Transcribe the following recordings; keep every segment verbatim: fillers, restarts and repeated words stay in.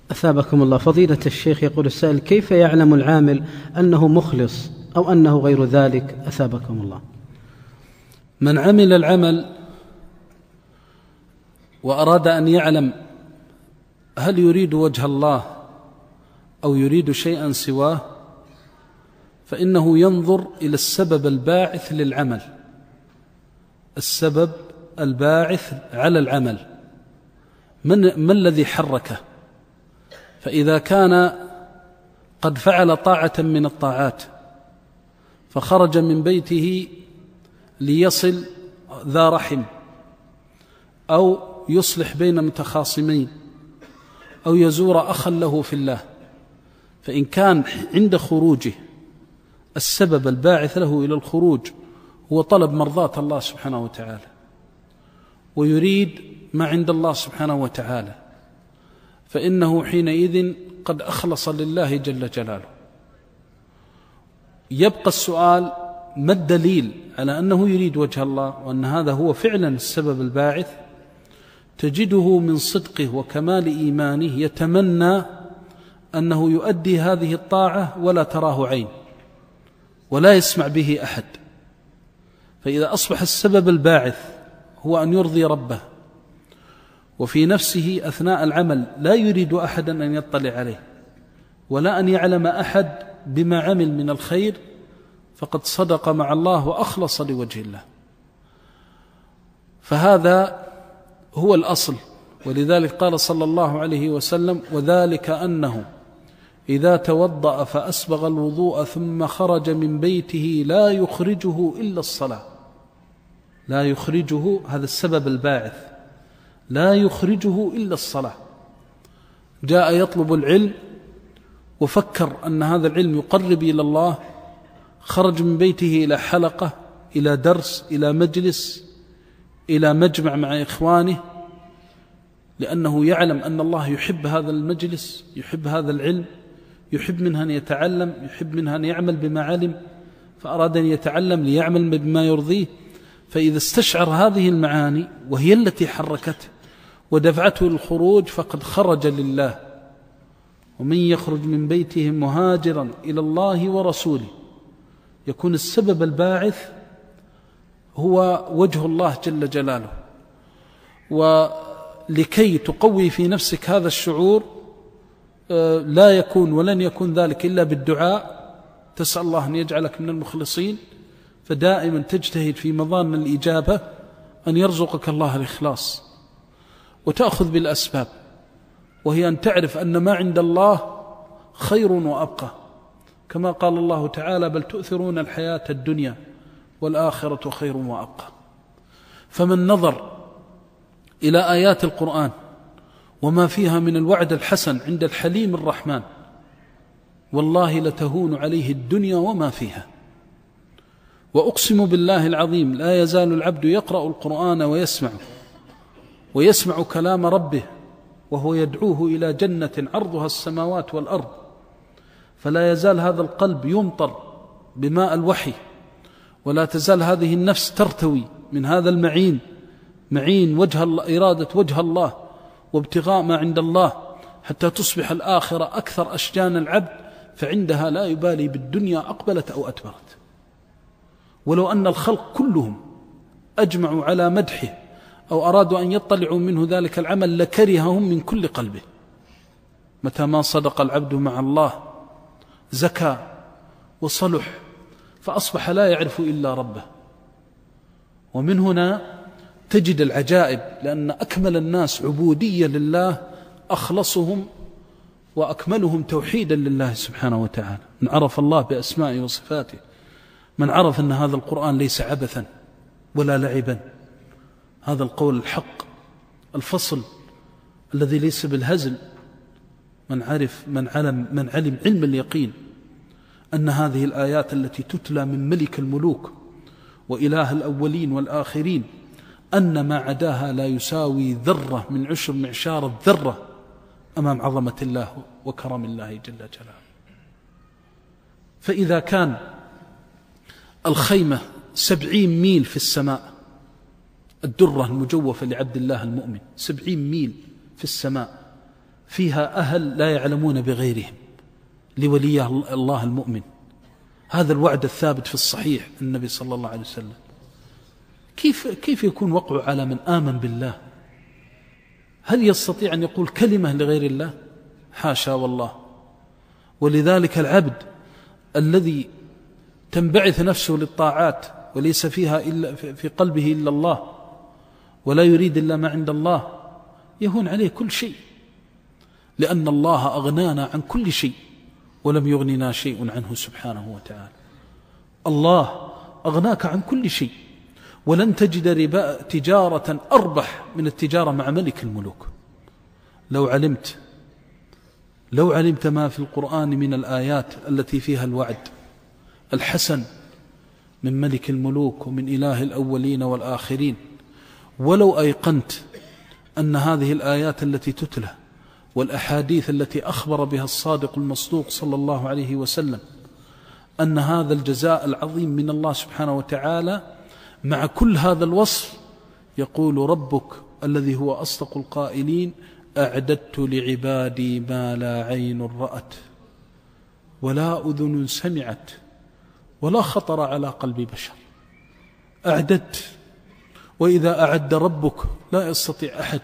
أثابكم الله. فضيلة الشيخ، يقول السائل: كيف يعلم العامل أنه مخلص أو أنه غير ذلك؟ أثابكم الله. من عمل العمل وأراد أن يعلم هل يريد وجه الله أو يريد شيئا سواه، فإنه ينظر إلى السبب الباعث للعمل، السبب الباعث على العمل، من ما الذي حركه. فإذا كان قد فعل طاعة من الطاعات فخرج من بيته ليصل ذا رحم أو يصلح بين متخاصمين أو يزور أخا له في الله، فإن كان عند خروجه السبب الباعث له إلى الخروج هو طلب مرضاة الله سبحانه وتعالى ويريد ما عند الله سبحانه وتعالى، فإنه حينئذ قد أخلص لله جل جلاله. يبقى السؤال: ما الدليل على أنه يريد وجه الله وأن هذا هو فعلا السبب الباعث؟ تجده من صدقه وكمال إيمانه يتمنى أنه يؤدي هذه الطاعة ولا تراه عين ولا يسمع به أحد. فإذا أصبح السبب الباعث هو أن يرضي ربه وفي نفسه أثناء العمل لا يريد أحدا أن يطلع عليه ولا أن يعلم أحد بما عمل من الخير، فقد صدق مع الله وأخلص لوجه الله. فهذا هو الأصل. ولذلك قال صلى الله عليه وسلم: وذلك أنه إذا توضأ فأسبغ الوضوء ثم خرج من بيته لا يخرجه إلا الصلاة. لا يخرجه، هذا السبب الباعث، لا يخرجه إلا الصلاة. جاء يطلب العلم وفكر أن هذا العلم يقرب إلى الله، خرج من بيته إلى حلقة، إلى درس، إلى مجلس، إلى مجمع مع إخوانه، لأنه يعلم أن الله يحب هذا المجلس، يحب هذا العلم، يحب منها أن يتعلم، يحب منها أن يعمل بما علم، فأراد أن يتعلم ليعمل بما يرضيه. فإذا استشعر هذه المعاني وهي التي حركته ودفعته للخروج فقد خرج لله. ومن يخرج من بيته مهاجرا إلى الله ورسوله، يكون السبب الباعث هو وجه الله جل جلاله. ولكي تقوي في نفسك هذا الشعور لا يكون ولن يكون ذلك إلا بالدعاء، تسأل الله أن يجعلك من المخلصين، فدائما تجتهد في مظان الإجابة أن يرزقك الله الإخلاص، وتأخذ بالأسباب، وهي أن تعرف أن ما عند الله خير وأبقى، كما قال الله تعالى: بل تؤثرون الحياة الدنيا والآخرة خير وأبقى. فمن نظر إلى آيات القرآن وما فيها من الوعد الحسن عند الحليم الرحمن، والله لتهون عليه الدنيا وما فيها. وأقسم بالله العظيم لا يزال العبد يقرأ القرآن ويسمعه ويسمع كلام ربه وهو يدعوه إلى جنة عرضها السماوات والأرض، فلا يزال هذا القلب يمطر بماء الوحي، ولا تزال هذه النفس ترتوي من هذا المعين، معين وجه الله، إرادة وجه الله وابتغاء ما عند الله، حتى تصبح الآخرة أكثر أشجان العبد، فعندها لا يبالي بالدنيا أقبلت أو أدبرت. ولو أن الخلق كلهم أجمعوا على مدحه أو أرادوا أن يطلعوا منه ذلك العمل لكرههم من كل قلبه. متى ما صدق العبد مع الله زكى وصلح، فأصبح لا يعرف إلا ربه. ومن هنا تجد العجائب، لأن أكمل الناس عبودية لله أخلصهم وأكملهم توحيدا لله سبحانه وتعالى. من عرف الله بأسمائه وصفاته، من عرف أن هذا القرآن ليس عبثا ولا لعبا، هذا القول الحق الفصل الذي ليس بالهزل، من عرف من علم من علم علم اليقين أن هذه الآيات التي تتلى من ملك الملوك وإله الأولين والآخرين، أن ما عداها لا يساوي ذرة من عشر معشار الذرة أمام عظمة الله وكرم الله جل جلاله. فإذا كان الخيمة سبعين ميل في السماء، الدرة المجوفة لعبد الله المؤمن سبعين ميل في السماء، فيها أهل لا يعلمون بغيرهم لولي الله المؤمن. هذا الوعد الثابت في الصحيح النبي صلى الله عليه وسلم. كيف كيف يكون وقعه على من آمن بالله؟ هل يستطيع أن يقول كلمة لغير الله؟ حاشا والله. ولذلك العبد الذي تنبعث نفسه للطاعات وليس فيها إلا في قلبه إلا الله ولا يريد إلا ما عند الله يهون عليه كل شيء، لأن الله أغنانا عن كل شيء ولم يغننا شيء عنه سبحانه وتعالى. الله أغناك عن كل شيء، ولن تجد ربا تجارة أربح من التجارة مع ملك الملوك. لو علمت لو علمت ما في القرآن من الآيات التي فيها الوعد الحسن من ملك الملوك ومن إله الأولين والآخرين، ولو أيقنت أن هذه الآيات التي تتلى والأحاديث التي أخبر بها الصادق المصدوق صلى الله عليه وسلم أن هذا الجزاء العظيم من الله سبحانه وتعالى، مع كل هذا الوصف يقول ربك الذي هو أصدق القائلين: أعددت لعبادي ما لا عين رأت ولا أذن سمعت ولا خطر على قلب بشر. أعددت، وإذا أعد ربك لا يستطيع أحد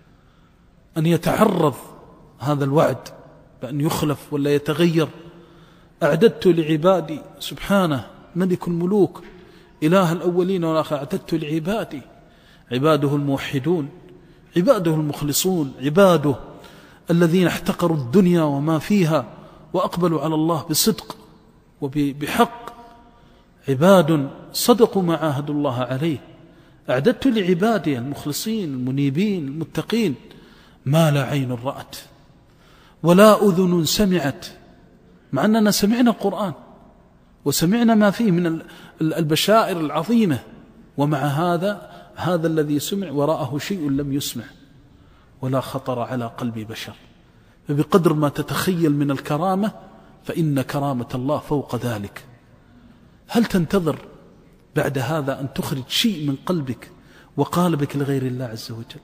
أن يتعرض هذا الوعد بأن يخلف ولا يتغير. أعددت لعبادي، سبحانه ملك الملوك إله الأولين والآخرين، أعددت لعبادي، عباده الموحدون، عباده المخلصون، عباده الذين احتقروا الدنيا وما فيها وأقبلوا على الله بصدق وبحق، عباد صدقوا ما عاهدوا الله عليه. أعددت لعبادي المخلصين المنيبين المتقين ما لا عين رأت ولا أذن سمعت، مع أننا سمعنا القرآن وسمعنا ما فيه من البشائر العظيمة، ومع هذا هذا الذي سمع وراءه شيء لم يسمع ولا خطر على قلب بشر. فبقدر ما تتخيل من الكرامة فإن كرامة الله فوق ذلك. هل تنتظر بعد هذا أن تخرج شيء من قلبك وقالبك لغير الله عز وجل؟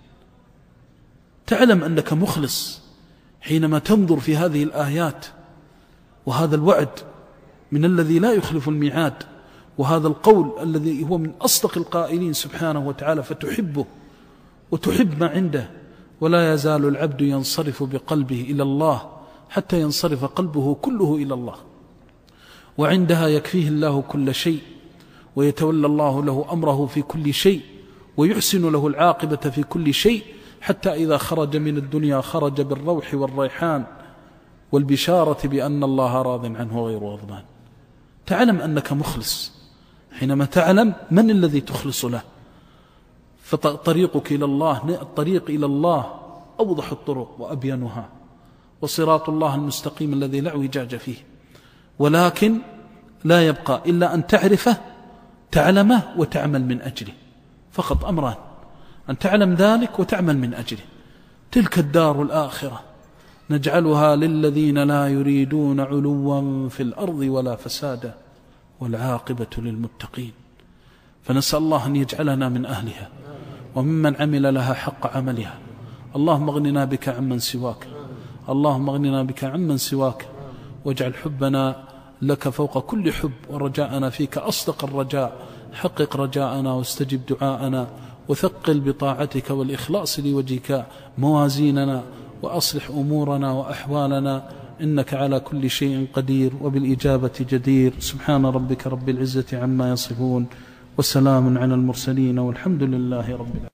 تعلم أنك مخلص حينما تنظر في هذه الآيات وهذا الوعد من الذي لا يخلف الميعاد، وهذا القول الذي هو من أصدق القائلين سبحانه وتعالى، فتحبه وتحب ما عنده. ولا يزال العبد ينصرف بقلبه إلى الله حتى ينصرف قلبه كله إلى الله، وعندها يكفيه الله كل شيء، ويتولى الله له أمره في كل شيء، ويحسن له العاقبة في كل شيء، حتى إذا خرج من الدنيا خرج بالروح والريحان والبشارة بأن الله راض عنه غير غضبان. تعلم أنك مخلص حينما تعلم من الذي تخلص له. فطريقك إلى الله، الطريق إلى الله أوضح الطرق وأبينها، وصراط الله المستقيم الذي لا اعوجاج فيه. ولكن لا يبقى إلا أن تعرفه، تعلمه وتعمل من أجله، فقط أمران: أن تعلم ذلك وتعمل من أجله. تلك الدار الآخرة نجعلها للذين لا يريدون علوا في الأرض ولا فسادا والعاقبة للمتقين. فنسأل الله أن يجعلنا من أهلها وممن عمل لها حق عملها. اللهم اغننا بك عمن سواك، اللهم اغننا بك عمن سواك، واجعل حبنا لك فوق كل حب، ورجاءنا فيك أصدق الرجاء. حقق رجاءنا واستجب دعاءنا، وثقل بطاعتك والإخلاص لوجهك موازيننا، وأصلح أمورنا وأحوالنا، إنك على كل شيء قدير وبالإجابة جدير. سبحان ربك رب العزة عما يصفون، وسلام على المرسلين، والحمد لله رب العالمين.